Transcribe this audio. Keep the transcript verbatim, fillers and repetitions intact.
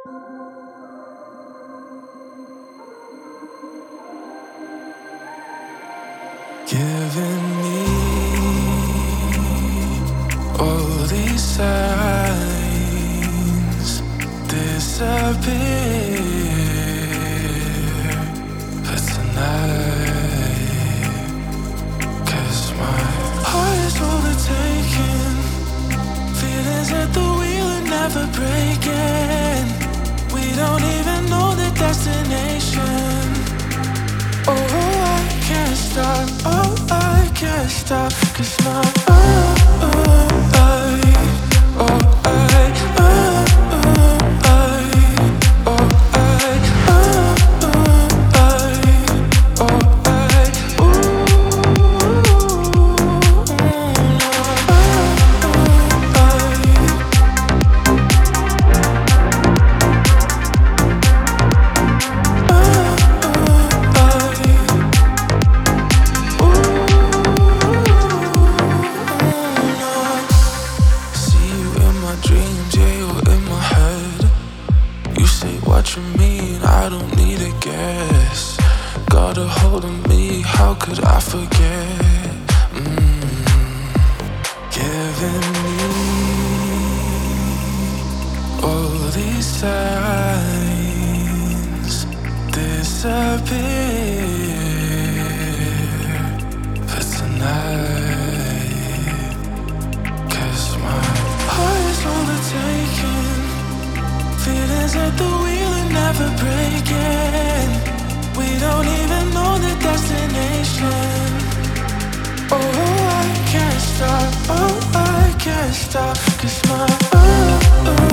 Giving me all these signs disappear for tonight. 'Cause my heart is overtaken, feelings at the wheel are never breaking. We don't even know the destination. Oh, I can't stop, oh, I can't stop. 'Cause my, oh, oh, I, oh, I, oh, oh, I, oh, I, oh, oh, I, oh, I, ooh, dreams, yeah, you're in my head. You say what you mean, I don't need a guess. Got a hold of me, how could I forget? Mm. Giving me all these signs disappear for tonight. 'Cause my heart is overtaken, feelings at the wheel are never breaking. We don't even know the destination. Oh, I can't stop, oh, I can't stop. 'Cause my, oh, oh